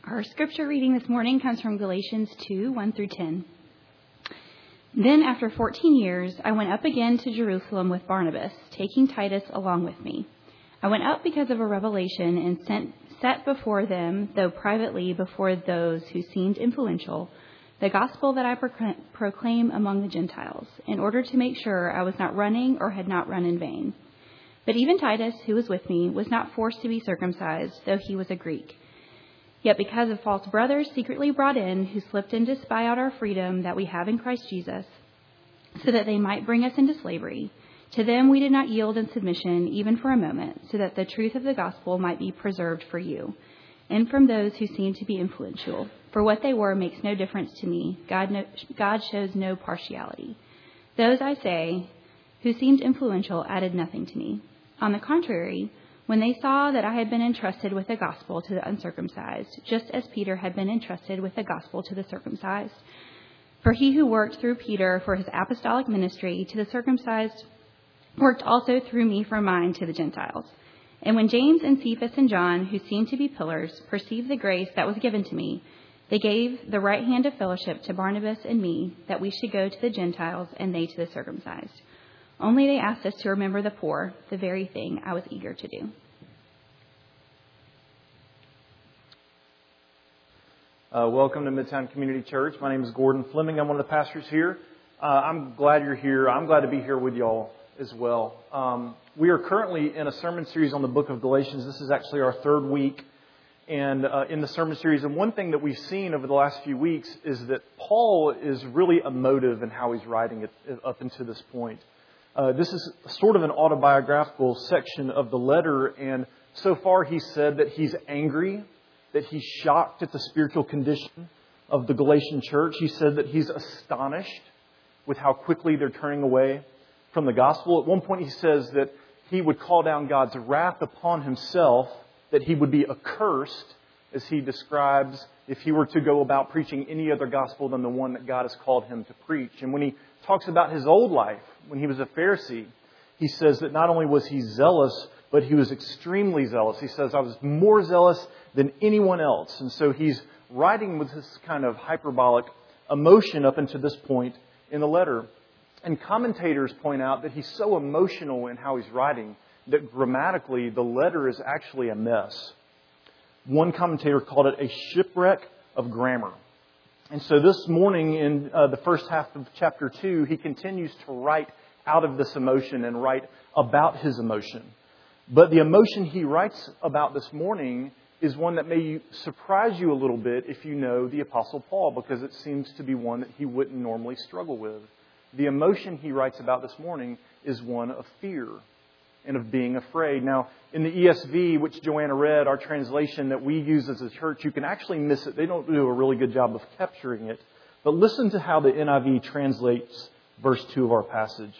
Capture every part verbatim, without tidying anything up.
Our scripture reading this morning comes from Galatians two, one through ten. Then after fourteen years, I went up again to Jerusalem with Barnabas, taking Titus along with me. I went up because of a revelation and sent, set before them, though privately before those who seemed influential, the gospel that I proclaim among the Gentiles, in order to make sure I was not running or had not run in vain. But even Titus, who was with me, was not forced to be circumcised, though he was a Greek. Yet because of false brothers secretly brought in, who slipped in to spy out our freedom that we have in Christ Jesus, so that they might bring us into slavery, to them we did not yield in submission, even for a moment, so that the truth of the gospel might be preserved for you, and from those who seemed to be influential. For what they were makes no difference to me. God, no, God shows no partiality. Those, I say, who seemed influential added nothing to me. On the contrary, when they saw that I had been entrusted with the gospel to the uncircumcised, just as Peter had been entrusted with the gospel to the circumcised. For he who worked through Peter for his apostolic ministry to the circumcised worked also through me for mine to the Gentiles. And when James and Cephas and John, who seemed to be pillars, perceived the grace that was given to me, they gave the right hand of fellowship to Barnabas and me, that we should go to the Gentiles and they to the circumcised. Only they asked us to remember the poor, the very thing I was eager to do. Uh, welcome to Midtown Community Church. My name is Gordon Fleming. I'm one of the pastors here. Uh, I'm glad you're here. I'm glad to be here with y'all as well. Um, we are currently in a sermon series on the book of Galatians. This is actually our third week and uh, in the sermon series. And one thing that we've seen over the last few weeks is that Paul is really emotive in how he's writing it up until this point. Uh, this is sort of an autobiographical section of the letter, and so far he said that he's angry, that he's shocked at the spiritual condition of the Galatian church. He said that he's astonished with how quickly they're turning away from the gospel. At one point he says that he would call down God's wrath upon himself, that he would be accursed, as he describes, if he were to go about preaching any other gospel than the one that God has called him to preach. And when he talks about his old life, when he was a Pharisee, he says that not only was he zealous, but he was extremely zealous. He says, I was more zealous than anyone else. And so he's writing with this kind of hyperbolic emotion up until this point in the letter. And commentators point out that he's so emotional in how he's writing that grammatically the letter is actually a mess. One commentator called it a shipwreck of grammar. And so this morning in uh, the first half of chapter two, he continues to write out of this emotion and write about his emotion. But the emotion he writes about this morning is one that may surprise you a little bit if you know the Apostle Paul, because it seems to be one that he wouldn't normally struggle with. The emotion he writes about this morning is one of fear and of being afraid. Now, in the E S V, which Joanna read, our translation that we use as a church, you can actually miss it. They don't do a really good job of capturing it. But listen to how the N I V translates verse two of our passage.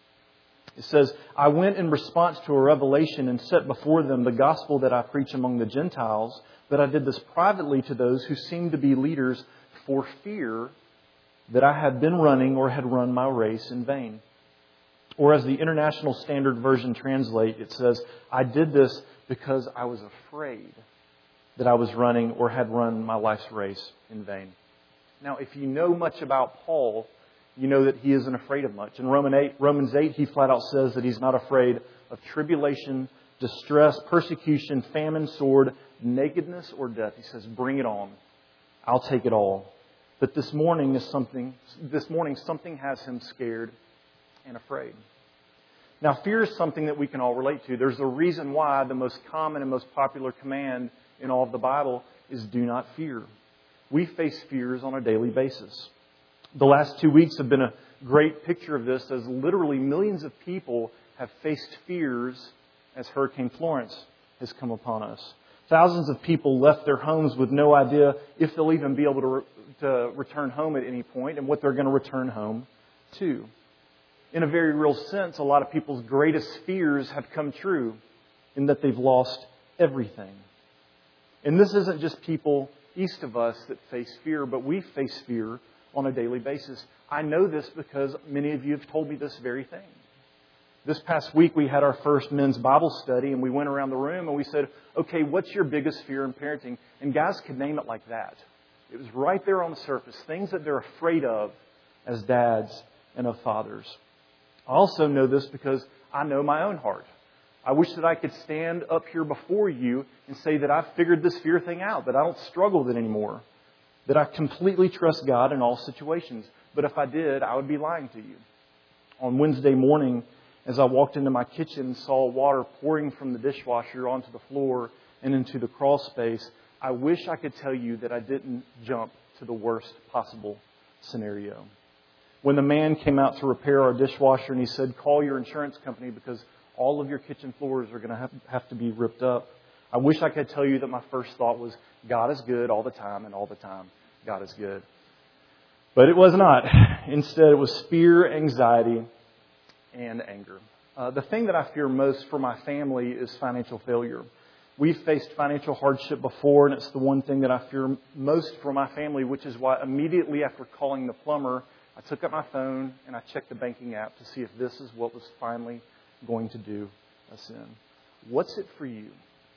It says, I went in response to a revelation and set before them the gospel that I preach among the Gentiles, but I did this privately to those who seemed to be leaders for fear that I had been running or had run my race in vain. Or as the International Standard Version translates, it says, I did this because I was afraid that I was running or had run my life's race in vain. Now, if you know much about Paul, you know that he isn't afraid of much. In Romans eight, he flat out says that he's not afraid of tribulation, distress, persecution, famine, sword, nakedness, or death. He says, bring it on. I'll take it all. But this morning is something, this morning something has him scared and afraid. Now, fear is something that we can all relate to. There's a reason why the most common and most popular command in all of the Bible is do not fear. We face fears on a daily basis. The last two weeks have been a great picture of this, as literally millions of people have faced fears as Hurricane Florence has come upon us. Thousands of people left their homes with no idea if they'll even be able to, re- to return home at any point and what they're going to return home to. In a very real sense, a lot of people's greatest fears have come true in that they've lost everything. And this isn't just people east of us that face fear, but we face fear on a daily basis. I know this because many of you have told me this very thing. This past week we had our first men's Bible study and we went around the room and we said, okay, what's your biggest fear in parenting? And guys could name it like that. It was right there on the surface. Things that they're afraid of as dads and of fathers. I also know this because I know my own heart. I wish that I could stand up here before you and say that I've figured this fear thing out, that I don't struggle with it anymore, that I completely trust God in all situations. But if I did, I would be lying to you. On Wednesday morning, as I walked into my kitchen and saw water pouring from the dishwasher onto the floor and into the crawl space, I wish I could tell you that I didn't jump to the worst possible scenario. When the man came out to repair our dishwasher and he said, call your insurance company because all of your kitchen floors are going to have, have to be ripped up, I wish I could tell you that my first thought was, God is good all the time, and all the time, God is good. But it was not. Instead, it was fear, anxiety, and anger. Uh, the thing that I fear most for my family is financial failure. We've faced financial hardship before, and it's the one thing that I fear most for my family, which is why immediately after calling the plumber, I took up my phone and I checked the banking app to see if this is what was finally going to do us in. What's it for you?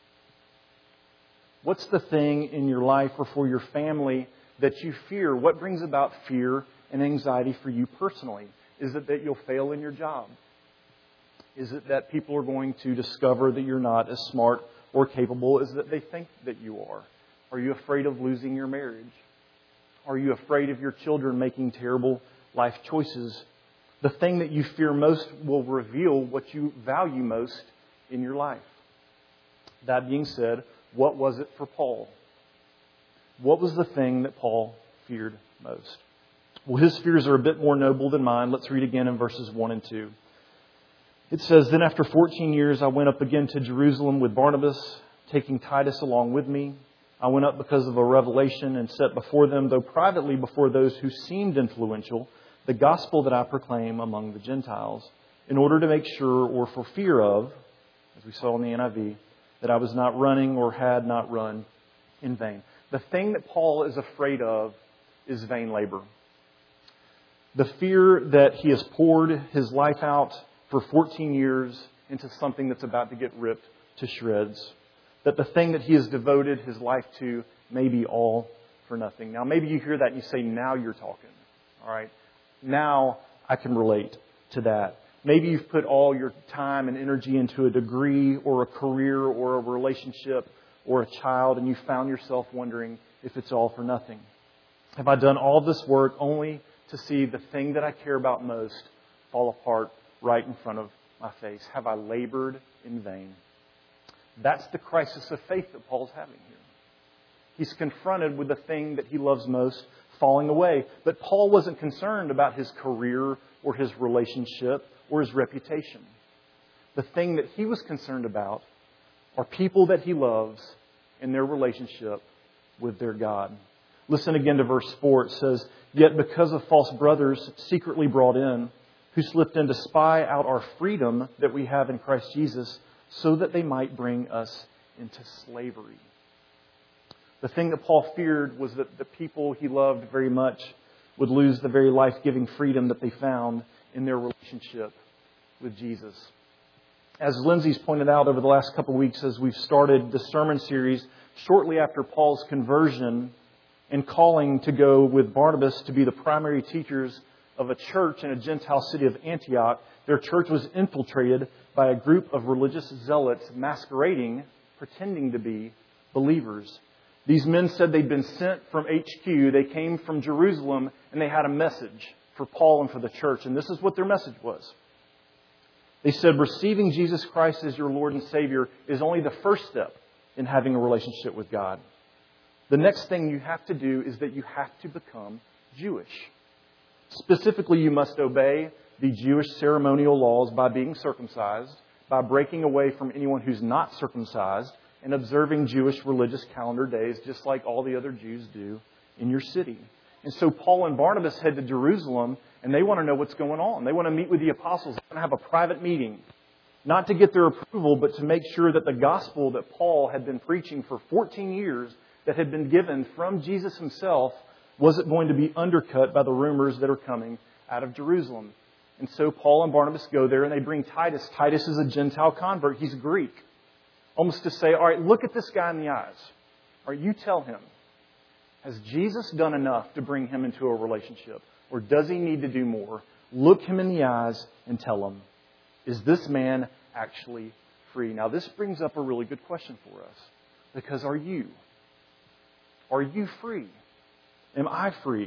What's the thing in your life or for your family that you fear? What brings about fear and anxiety for you personally? Is it that you'll fail in your job? Is it that people are going to discover that you're not as smart or capable as that they think that you are? Are you afraid of losing your marriage? Are you afraid of your children making terrible life choices? The thing that you fear most will reveal what you value most in your life. That being said, what was it for Paul? What was the thing that Paul feared most? Well, his fears are a bit more noble than mine. Let's read again in verses one and two. It says, Then after fourteen years I went up again to Jerusalem with Barnabas, taking Titus along with me. I went up because of a revelation and set before them, though privately before those who seemed influential, the gospel that I proclaim among the Gentiles, in order to make sure or for fear of, as we saw in the N I V, that I was not running or had not run in vain. The thing that Paul is afraid of is vain labor. The fear that he has poured his life out for fourteen years into something that's about to get ripped to shreds. That the thing that he has devoted his life to may be all for nothing. Now, maybe you hear that and you say, now you're talking. All right. Now I can relate to that. Maybe you've put all your time and energy into a degree or a career or a relationship or a child, and you found yourself wondering if it's all for nothing. Have I done all this work only to see the thing that I care about most fall apart right in front of my face? Have I labored in vain? That's the crisis of faith that Paul's having here. He's confronted with the thing that he loves most falling away. But Paul wasn't concerned about his career or his relationship or his reputation. The thing that he was concerned about are people that he loves and their relationship with their God. Listen again to verse four. It says, Yet because of false brothers secretly brought in, who slipped in to spy out our freedom that we have in Christ Jesus, so that they might bring us into slavery. The thing that Paul feared was that the people he loved very much would lose the very life-giving freedom that they found in their relationship with Jesus. As Lindsay's pointed out over the last couple of weeks as we've started the sermon series, shortly after Paul's conversion and calling to go with Barnabas to be the primary teachers of a church in a Gentile city of Antioch, their church was infiltrated by a group of religious zealots masquerading, pretending to be believers. These men said they'd been sent from H Q. They came from Jerusalem and they had a message for Paul and for the church. And this is what their message was. They said, receiving Jesus Christ as your Lord and Savior is only the first step in having a relationship with God. The next thing you have to do is that you have to become Jewish. Specifically, you must obey the Jewish ceremonial laws by being circumcised, by breaking away from anyone who's not circumcised, and observing Jewish religious calendar days, just like all the other Jews do in your city. And so Paul and Barnabas head to Jerusalem, and they want to know what's going on. They want to meet with the apostles. They want to have a private meeting, not to get their approval, but to make sure that the gospel that Paul had been preaching for fourteen years, that had been given from Jesus himself, wasn't going to be undercut by the rumors that are coming out of Jerusalem. And so Paul and Barnabas go there and they bring Titus. Titus is a Gentile convert. He's Greek. Almost to say, all right, look at this guy in the eyes. All right, you tell him, has Jesus done enough to bring him into a relationship? Or does he need to do more? Look him in the eyes and tell him, is this man actually free? Now, this brings up a really good question for us. Because are you? Are you free? Am I free?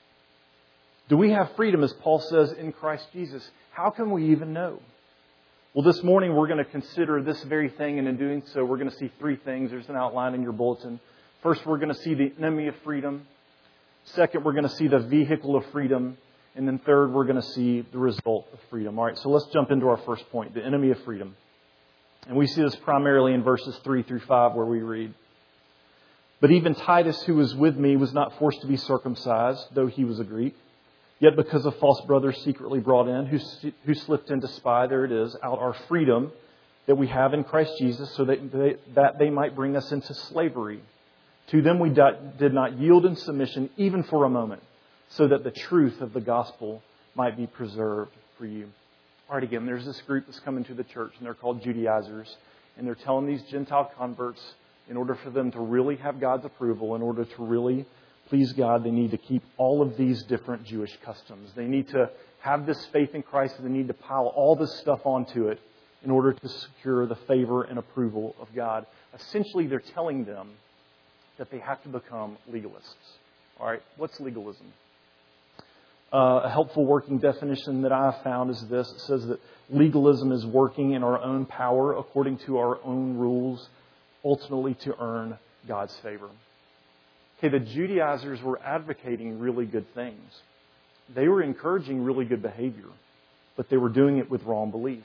Do we have freedom, as Paul says, in Christ Jesus? How can we even know? Well, this morning we're going to consider this very thing, and in doing so, we're going to see three things. There's an outline in your bulletin. First, we're going to see the enemy of freedom. Second, we're going to see the vehicle of freedom. And then third, we're going to see the result of freedom. All right, so let's jump into our first point, the enemy of freedom. And we see this primarily in verses three through five, where we read, "But even Titus, who was with me, was not forced to be circumcised, though he was a Greek. Yet because of false brothers secretly brought in, who, who slipped in to spy, there it is, out our freedom that we have in Christ Jesus, so that they, that they might bring us into slavery. To them we did not yield in submission, even for a moment, so that the truth of the gospel might be preserved for you." All right, again, there's this group that's coming to the church, and they're called Judaizers. And they're telling these Gentile converts, in order for them to really have God's approval, in order to really please God, they need to keep all of these different Jewish customs. They need to have this faith in Christ, and they need to pile all this stuff onto it in order to secure the favor and approval of God. Essentially, they're telling them that they have to become legalists. All right, what's legalism? Uh, a helpful working definition that I have found is this. It says that legalism is working in our own power according to our own rules, ultimately to earn God's favor. Okay, the Judaizers were advocating really good things. They were encouraging really good behavior, but they were doing it with wrong belief.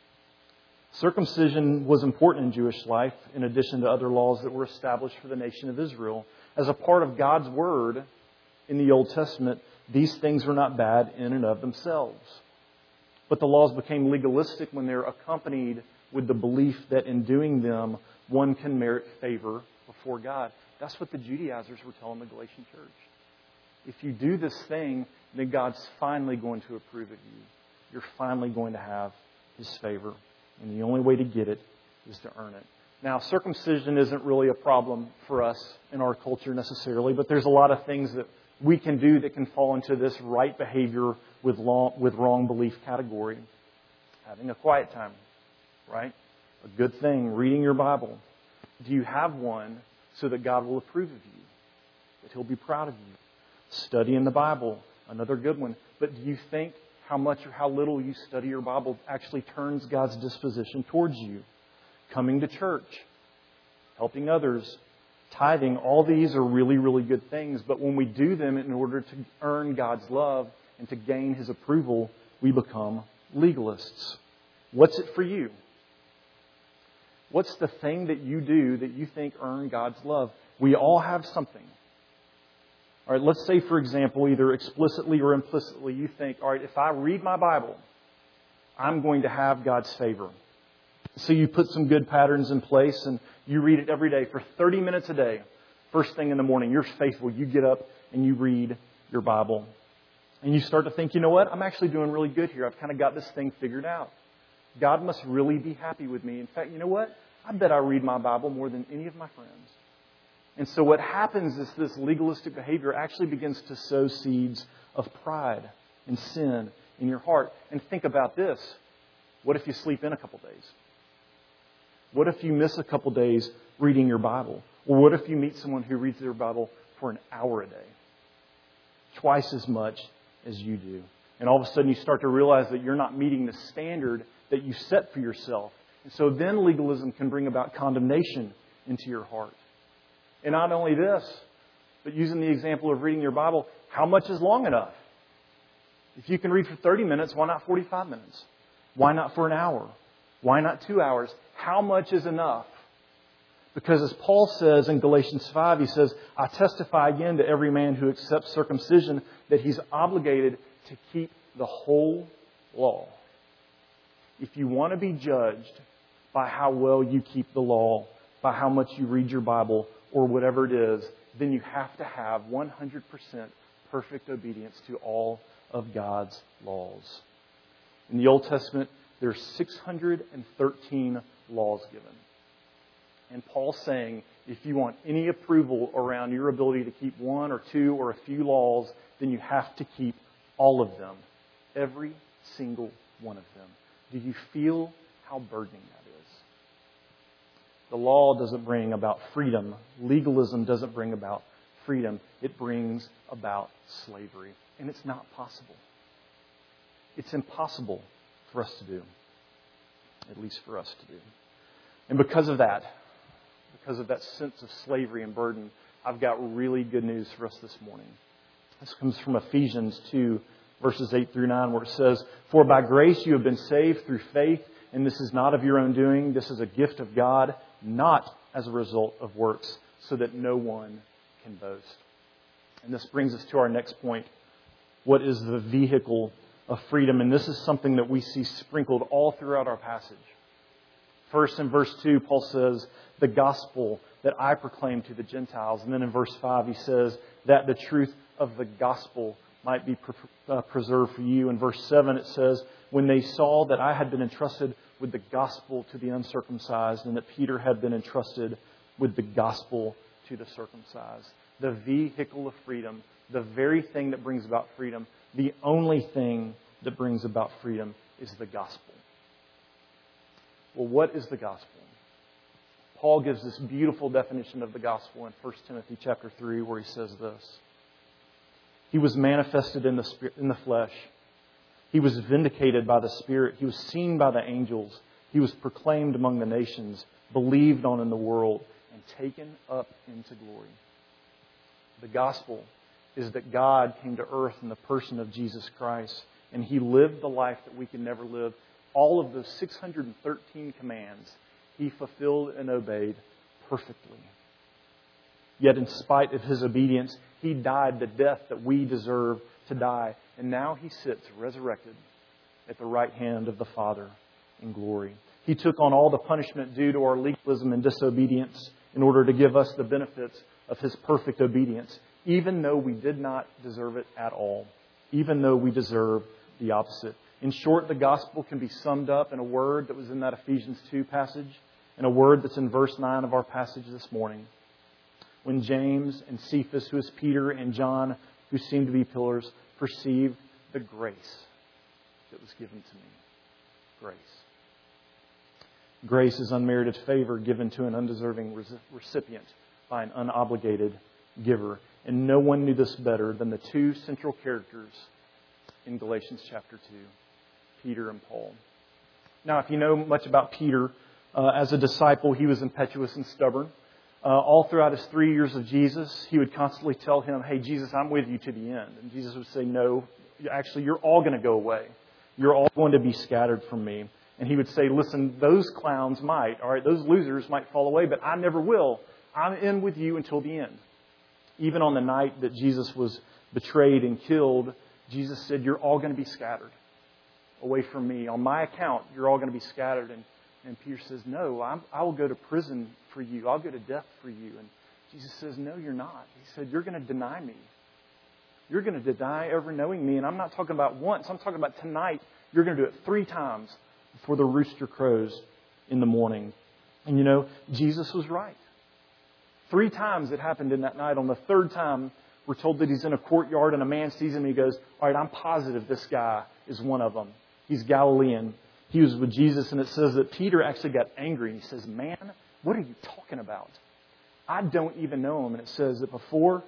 Circumcision was important in Jewish life, in addition to other laws that were established for the nation of Israel. As a part of God's Word in the Old Testament, these things were not bad in and of themselves. But the laws became legalistic when they're accompanied with the belief that in doing them, one can merit favor before God. That's what the Judaizers were telling the Galatian church. If you do this thing, then God's finally going to approve of you. You're finally going to have His favor. And the only way to get it is to earn it. Now, circumcision isn't really a problem for us in our culture necessarily, but there's a lot of things that we can do that can fall into this right behavior with, long, with wrong belief category. Having a quiet time, right? A good thing. Reading your Bible. Do you have one so that God will approve of you? That He'll be proud of you? Studying the Bible. Another good one. But do you think how much or how little you study your Bible actually turns God's disposition towards you? Coming to church. Helping others. Tithing. All these are really, really good things. But when we do them in order to earn God's love and to gain His approval, we become legalists. What's it for you? What's the thing that you do that you think earn God's love? We all have something. All right, let's say, for example, either explicitly or implicitly, you think, all right, if I read my Bible, I'm going to have God's favor. So you put some good patterns in place and you read it every day for thirty minutes a day. First thing in the morning, you're faithful. You get up and you read your Bible. And you start to think, you know what? I'm actually doing really good here. I've kind of got this thing figured out. God must really be happy with me. In fact, you know what? I bet I read my Bible more than any of my friends. And so what happens is this legalistic behavior actually begins to sow seeds of pride and sin in your heart. And think about this. What if you sleep in a couple days? What if you miss a couple days reading your Bible? Or what if you meet someone who reads their Bible for an hour a day? Twice as much as you do. And all of a sudden you start to realize that you're not meeting the standard that you set for yourself. And so then legalism can bring about condemnation into your heart. And not only this, but using the example of reading your Bible, how much is long enough? If you can read for thirty minutes, why not forty-five minutes? Why not for an hour? Why not two hours? How much is enough? Because as Paul says in Galatians five, he says, I testify again to every man who accepts circumcision that he's obligated to keep the whole law. If you want to be judged by how well you keep the law, by how much you read your Bible, or whatever it is, then you have to have one hundred percent perfect obedience to all of God's laws. In the Old Testament, there are six hundred thirteen laws given. And Paul's saying, if you want any approval around your ability to keep one or two or a few laws, then you have to keep all of them. Every single one of them. Do you feel how burdening that is? The law doesn't bring about freedom. Legalism doesn't bring about freedom. It brings about slavery. And it's not possible. It's impossible for us to do. At least for us to do. And because of that, because of that sense of slavery and burden, I've got really good news for us this morning. This comes from Ephesians two, verses eight through nine, where it says, "For by grace you have been saved through faith, and this is not of your own doing. This is a gift of God, not as a result of works, so that no one can boast." And this brings us to our next point. What is the vehicle of freedom? And this is something that we see sprinkled all throughout our passage. First, in verse two, Paul says, "The gospel that I proclaim to the Gentiles." And then in verse five, he says, "That the truth of the gospel might be pre- uh, preserved for you." In verse seven, it says, "When they saw that I had been entrusted with the gospel to the uncircumcised, and that Peter had been entrusted with the gospel to the circumcised." The vehicle of freedom, the very thing that brings about freedom, the only thing that brings about freedom is the gospel. Well, what is the gospel? Paul gives this beautiful definition of the gospel in First Timothy chapter three, where he says this: "He was manifested in the spirit, in the flesh. He was vindicated by the Spirit. He was seen by the angels. He was proclaimed among the nations, believed on in the world, and taken up into glory." The gospel is that God came to earth in the person of Jesus Christ, and He lived the life that we can never live. All of those six hundred thirteen commands He fulfilled and obeyed perfectly. Yet in spite of His obedience, He died the death that we deserve to die. And now He sits resurrected at the right hand of the Father in glory. He took on all the punishment due to our legalism and disobedience in order to give us the benefits of His perfect obedience, even though we did not deserve it at all, even though we deserve the opposite. In short, the gospel can be summed up in a word that was in that Ephesians two passage, and a word that's in verse nine of our passage this morning. When James and Cephas, who is Peter, and John, who seemed to be pillars, perceived the grace that was given to me. Grace. Grace is unmerited favor given to an undeserving recipient by an unobligated giver. And no one knew this better than the two central characters in Galatians chapter two, Peter and Paul. Now, if you know much about Peter, uh, as a disciple, he was impetuous and stubborn. Uh, all throughout his three years of Jesus, he would constantly tell him, "Hey, Jesus, I'm with you to the end." And Jesus would say, "No, actually, you're all going to go away. You're all going to be scattered from me." And he would say, "Listen, those clowns might, all right, those losers might fall away, but I never will. I'm in with you until the end." Even on the night that Jesus was betrayed and killed, Jesus said, "You're all going to be scattered away from me. On my account, you're all going to be scattered." And, and Peter says, "No, I'm, I will go to prison for you. I'll go to death for you." And Jesus says, "No, you're not." He said, "You're going to deny me. You're going to deny ever knowing me. And I'm not talking about once. I'm talking about tonight. You're going to do it three times before the rooster crows in the morning." And you know, Jesus was right. Three times it happened in that night. On the third time, we're told that he's in a courtyard and a man sees him and he goes, "All right, I'm positive this guy is one of them. He's Galilean. He was with Jesus." And it says that Peter actually got angry. And he says, "Man, what are you talking about? I don't even know him." And it says that before,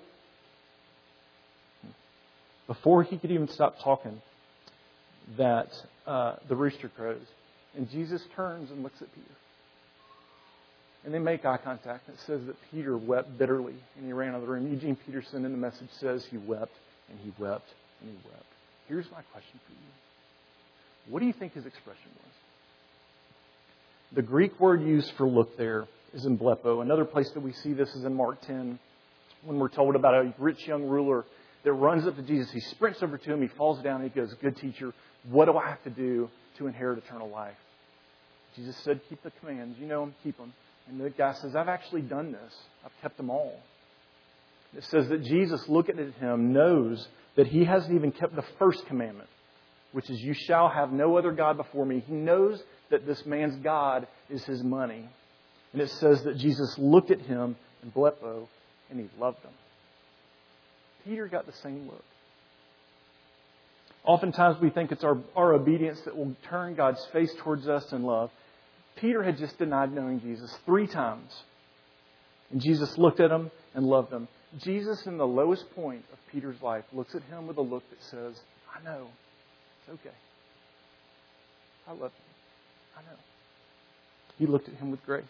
before he could even stop talking, that uh, the rooster crows. And Jesus turns and looks at Peter. And they make eye contact. And it says that Peter wept bitterly and he ran out of the room. Eugene Peterson in the message says he wept and he wept and he wept. Here's my question for you. What do you think his expression was? The Greek word used for look there is emblepo. Another place that we see this is in Mark ten, when we're told about a rich young ruler that runs up to Jesus. He sprints over to him. He falls down and he goes, "Good teacher, what do I have to do to inherit eternal life?" Jesus said, "Keep the commands. You know them, keep them." And the guy says, "I've actually done this. I've kept them all." It says that Jesus, looking at him, knows that he hasn't even kept the first commandment. which is, you shall have no other God before me. He knows that this man's God is his money. And it says that Jesus looked at him in blepo and he loved him. Peter got the same look. Oftentimes we think it's our, our obedience that will turn God's face towards us in love. Peter had just denied knowing Jesus three times. And Jesus looked at him and loved him. Jesus, in the lowest point of Peter's life, looks at him with a look that says, I know. It's okay. I love you. I know. He looked at him with grace.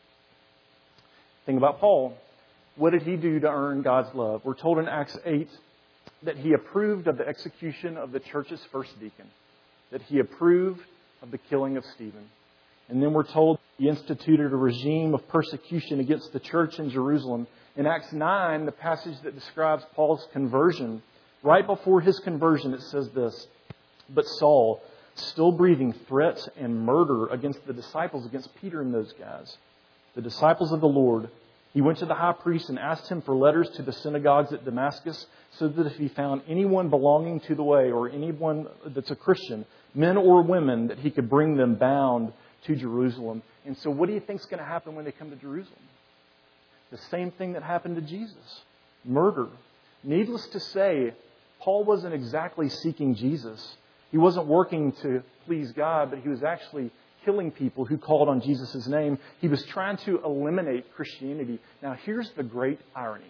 Think about Paul. What did he do to earn God's love? We're told in Acts eight that he approved of the execution of the church's first deacon. That he approved of the killing of Stephen. And then we're told he instituted a regime of persecution against the church in Jerusalem. In Acts nine, the passage that describes Paul's conversion, right before his conversion, it says this, but Saul, still breathing threats and murder against the disciples, against Peter and those guys, the disciples of the Lord, he went to the high priest and asked him for letters to the synagogues at Damascus, so that if he found anyone belonging to the way or anyone that's a Christian, men or women, that he could bring them bound to Jerusalem. And so what do you think is going to happen when they come to Jerusalem? The same thing that happened to Jesus. Murder. Needless to say, Paul wasn't exactly seeking Jesus. He wasn't working to please God, but he was actually killing people who called on Jesus' name. He was trying to eliminate Christianity. Now, here's the great irony.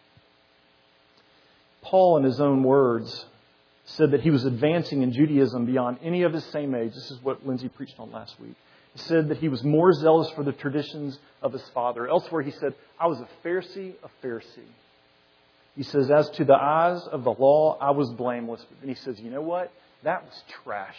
Paul, in his own words, said that he was advancing in Judaism beyond any of his same age. This is what Lindsay preached on last week. He said that he was more zealous for the traditions of his father. Elsewhere, he said, I was a Pharisee, a Pharisee. He says, as to the eyes of the law, I was blameless. And he says, you know what? That was trash.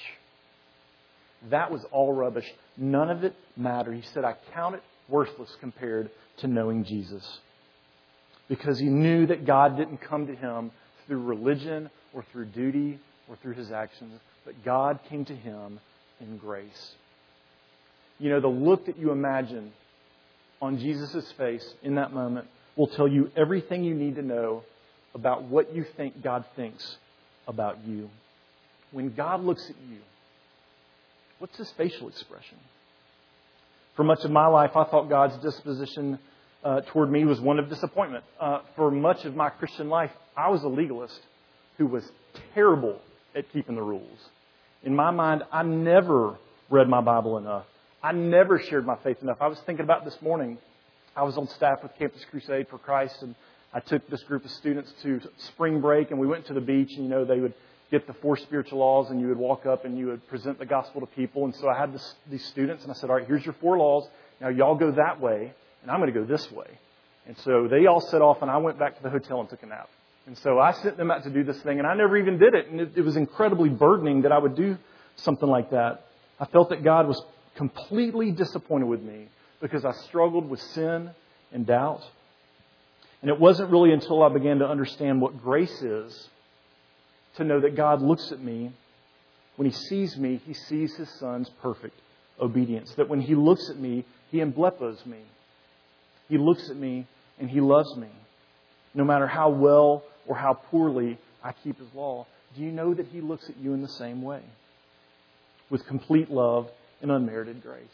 That was all rubbish. None of it mattered. He said, I count it worthless compared to knowing Jesus. Because he knew that God didn't come to him through religion or through duty or through his actions, but God came to him in grace. You know, the look that you imagine on Jesus' face in that moment will tell you everything you need to know about what you think God thinks about you. When God looks at you, what's his facial expression? For much of my life, I thought God's disposition uh, toward me was one of disappointment. Uh, for much of my Christian life, I was a legalist who was terrible at keeping the rules. In my mind, I never read my Bible enough. I never shared my faith enough. I was thinking about this morning. I was on staff with Campus Crusade for Christ, and I took this group of students to spring break, and we went to the beach, and, you know, they would get the four spiritual laws, and you would walk up and you would present the gospel to people. And so I had this, these students, and I said, all right, here's your four laws. Now, y'all go that way, and I'm going to go this way. And so they all set off, and I went back to the hotel and took a nap. And so I sent them out to do this thing, and I never even did it. And it, it was incredibly burdening that I would do something like that. I felt that God was completely disappointed with me because I struggled with sin and doubt. And it wasn't really until I began to understand what grace is to know that God looks at me. When he sees me, he sees his son's perfect obedience. That when he looks at me, he emblepos me. He looks at me and he loves me. No matter how well or how poorly I keep his law. Do you know that he looks at you in the same way? With complete love and unmerited grace.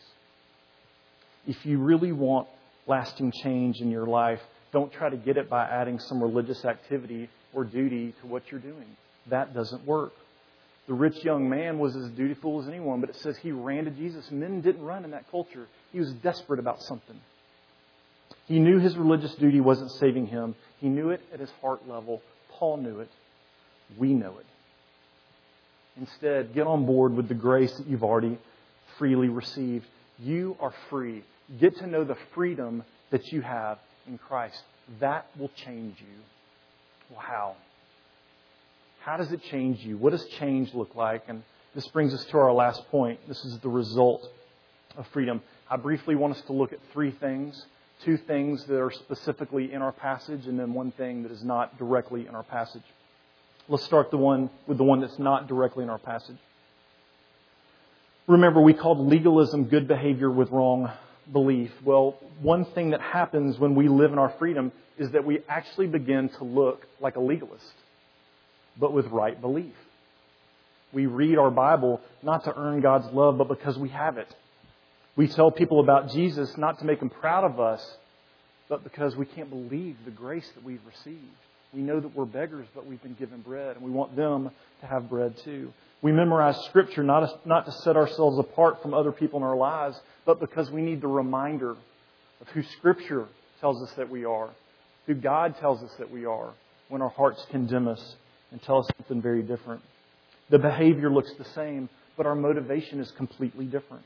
If you really want lasting change in your life, don't try to get it by adding some religious activity or duty to what you're doing. That doesn't work. The rich young man was as dutiful as anyone, but it says he ran to Jesus. Men didn't run in that culture. He was desperate about something. He knew his religious duty wasn't saving him. He knew it at his heart level. Paul knew it. We know it. Instead, get on board with the grace that you've already freely received. You are free. Get to know the freedom that you have in Christ. That will change you. Well, how? How does it change you? What does change look like? And this brings us to our last point. This is the result of freedom. I briefly want us to look at three things. Two things that are specifically in our passage, and then one thing that is not directly in our passage. Let's start the one with the one that's not directly in our passage. Remember, we called legalism good behavior with wrong belief. Well, one thing that happens when we live in our freedom is that we actually begin to look like a legalist, but with right belief. We read our Bible not to earn God's love, but because we have it. We tell people about Jesus not to make them proud of us, but because we can't believe the grace that we've received. We know that we're beggars, but we've been given bread, and we want them to have bread too. We memorize Scripture not, as, not to set ourselves apart from other people in our lives, but because we need the reminder of who Scripture tells us that we are, who God tells us that we are, when our hearts condemn us and tell us something very different. The behavior looks the same, but our motivation is completely different.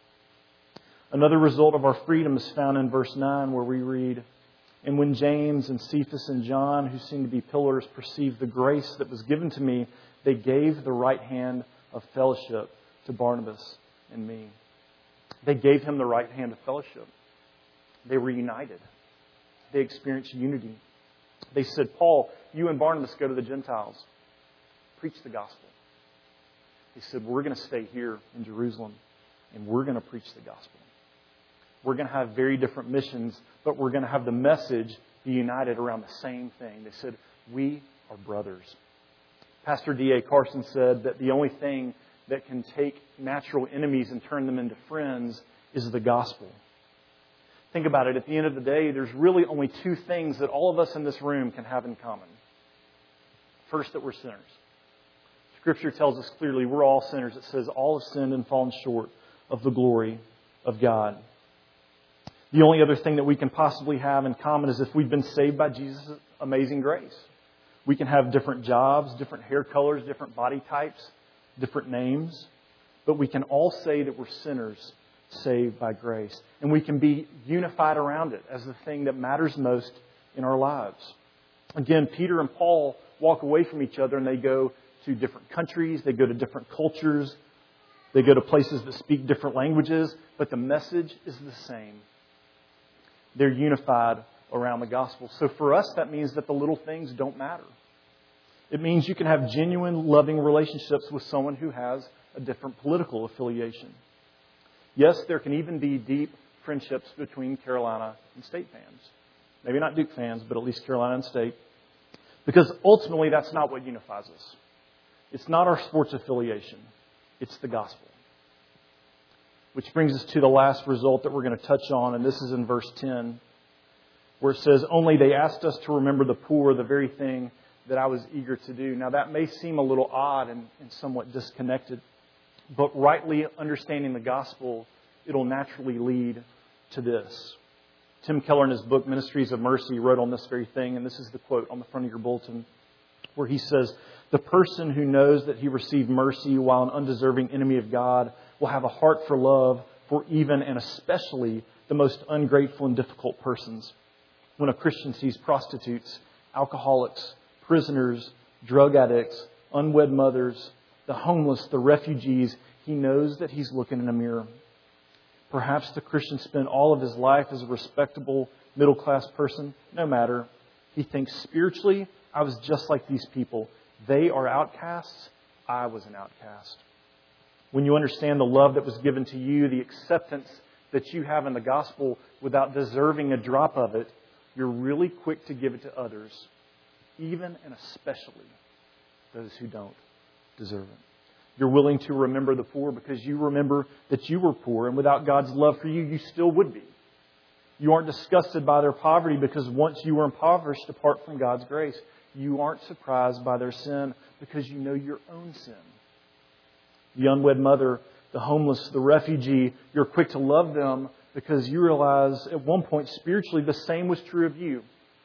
Another result of our freedom is found in verse nine, where we read, "And when James and Cephas and John, who seemed to be pillars, perceived the grace that was given to me, they gave the right hand of fellowship to Barnabas and me." They gave him the right hand of fellowship. They were united. They experienced unity. They said, "Paul, you and Barnabas go to the Gentiles. Preach the gospel." He said, "We're going to stay here in Jerusalem, and we're going to preach the gospel. We're going to have very different missions, but we're going to have the message be united around the same thing." They said, "We are brothers." Pastor D A Carson said that the only thing that can take natural enemies and turn them into friends is the gospel. Think about it. At the end of the day, there's really only two things that all of us in this room can have in common. First, that we're sinners. Scripture tells us clearly we're all sinners. It says all have sinned and fallen short of the glory of God. The only other thing that we can possibly have in common is if we've been saved by Jesus' amazing grace. We can have different jobs, different hair colors, different body types, different names, but we can all say that we're sinners saved by grace. And we can be unified around it as the thing that matters most in our lives. Again, Peter and Paul walk away from each other and they go to different countries, they go to different cultures, they go to places that speak different languages, but the message is the same. They're unified around the gospel. So for us, that means that the little things don't matter. It means you can have genuine, loving relationships with someone who has a different political affiliation. Yes, there can even be deep friendships between Carolina and State fans. Maybe not Duke fans, but at least Carolina and State. Because ultimately, that's not what unifies us. It's not our sports affiliation. It's the gospel. Which brings us to the last result that we're going to touch on, and this is in verse ten, where it says, "Only they asked us to remember the poor, the very thing that I was eager to do." Now, that may seem a little odd and, and somewhat disconnected, but rightly understanding the gospel, it'll naturally lead to this. Tim Keller, in his book, Ministries of Mercy, wrote on this very thing, and this is the quote on the front of your bulletin, where he says, "The person who knows that he received mercy while an undeserving enemy of God will have a heart for love for even and especially the most ungrateful and difficult persons. When a Christian sees prostitutes, alcoholics, prisoners, drug addicts, unwed mothers, the homeless, the refugees, he knows that he's looking in a mirror. Perhaps the Christian spent all of his life as a respectable middle-class person. No matter. He thinks spiritually, I was just like these people. They are outcasts. I was an outcast." When you understand the love that was given to you, the acceptance that you have in the gospel without deserving a drop of it, you're really quick to give it to others, even and especially those who don't deserve it. You're willing to remember the poor because you remember that you were poor, and without God's love for you, you still would be. You aren't disgusted by their poverty because once you were impoverished apart from God's grace. You aren't surprised by their sin because you know your own sin. The unwed mother, the homeless, the refugee, you're quick to love them because you realize at one point spiritually the same was true of you.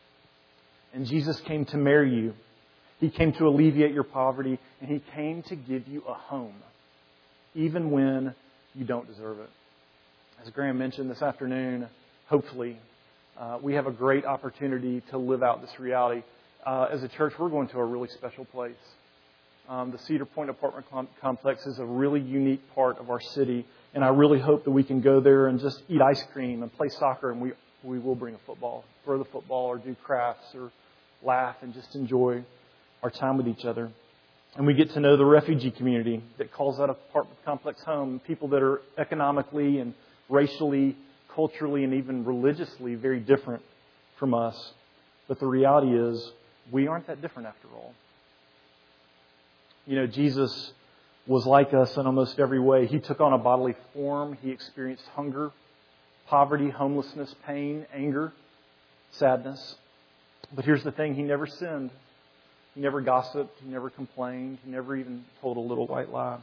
And Jesus came to marry you. He came to alleviate your poverty, and He came to give you a home, even when you don't deserve it. As Graham mentioned this afternoon, hopefully, uh, we have a great opportunity to live out this reality. Uh, as a church, we're going to a really special place. Um, the Cedar Point apartment com- complex is a really unique part of our city, and I really hope that we can go there and just eat ice cream and play soccer, and we we will bring a football, throw the football, or do crafts, or laugh and just enjoy our time with each other. And we get to know the refugee community that calls that apartment complex home, people that are economically and racially, culturally, and even religiously very different from us. But the reality is, we aren't that different after all. You know, Jesus was like us in almost every way. He took on a bodily form. He experienced hunger, poverty, homelessness, pain, anger, sadness. But here's the thing, He never sinned. He never gossiped. He never complained. He never even told a little white lie.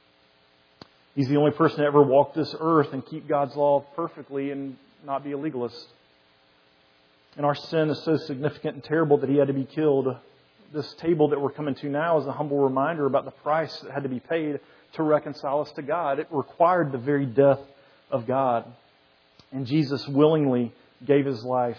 He's the only person to ever walk this earth and keep God's law perfectly and not be a legalist. And our sin is so significant and terrible that He had to be killed. This table that we're coming to now is a humble reminder about the price that had to be paid to reconcile us to God. It required the very death of God. And Jesus willingly gave His life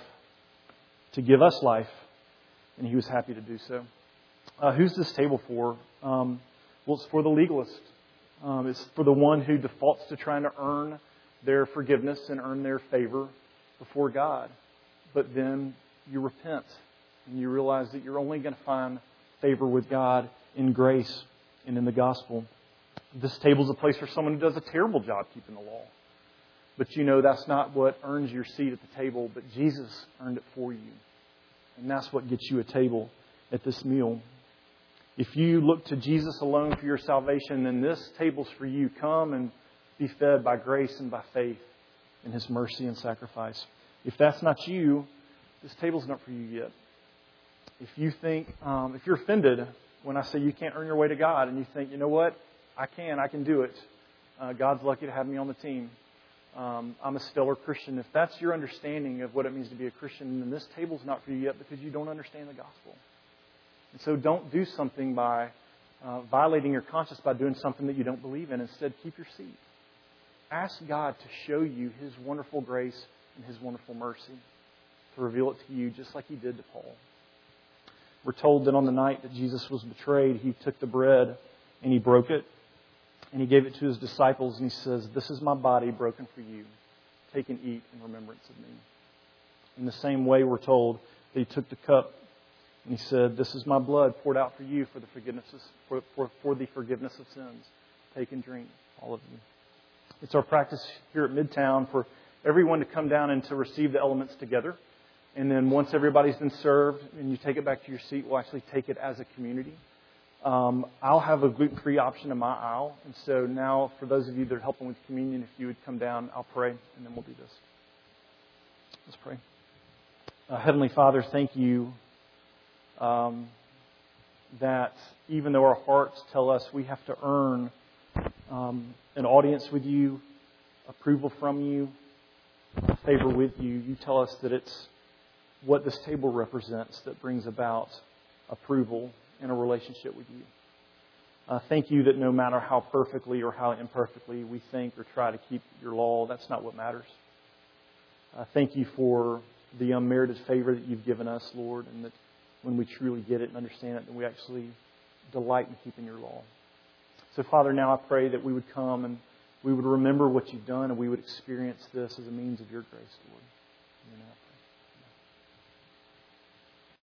to give us life. And He was happy to do so. Uh, who's this table for? Um, well, it's for the legalist. Um, it's for the one who defaults to trying to earn their forgiveness and earn their favor before God. But then you repent and you realize that you're only going to find favor with God in grace and in the gospel. This table is a place for someone who does a terrible job keeping the law. But you know that's not what earns your seat at the table, but Jesus earned it for you. And that's what gets you a table at this meal. If you look to Jesus alone for your salvation, then this table's for you. Come and be fed by grace and by faith in His mercy and sacrifice. If that's not you, this table's not for you yet. If you think, um, if you're offended when I say you can't earn your way to God, and you think, you know what, I can, I can do it. Uh, God's lucky to have me on the team. Um, I'm a stellar Christian. If that's your understanding of what it means to be a Christian, then this table's not for you yet because you don't understand the gospel. And so don't do something by uh, violating your conscience by doing something that you don't believe in. Instead, keep your seat. Ask God to show you His wonderful grace and His wonderful mercy, to reveal it to you just like He did to Paul. We're told that on the night that Jesus was betrayed, He took the bread and He broke it and He gave it to His disciples and He says, "This is my body broken for you. Take and eat in remembrance of me." In the same way, we're told that He took the cup and He said, "This is my blood poured out for you for the forgiveness of, for, for, for the forgiveness of sins. Take and drink, all of you." It's our practice here at Midtown for everyone to come down and to receive the elements together. And then once everybody's been served and you take it back to your seat, we'll actually take it as a community. Um, I'll have a gluten-free option in my aisle. And so now, for those of you that are helping with communion, if you would come down, I'll pray, and then we'll do this. Let's pray. Uh, Heavenly Father, thank you um, that even though our hearts tell us we have to earn um, an audience with you, approval from you, favor with you, you tell us that it's what this table represents that brings about approval in a relationship with you. Uh, thank you that no matter how perfectly or how imperfectly we think or try to keep your law, that's not what matters. Uh, thank you for the unmerited favor that you've given us, Lord, and that when we truly get it and understand it, then we actually delight in keeping your law. So, Father, now I pray that we would come and we would remember what you've done and we would experience this as a means of your grace, Lord. In your name I pray.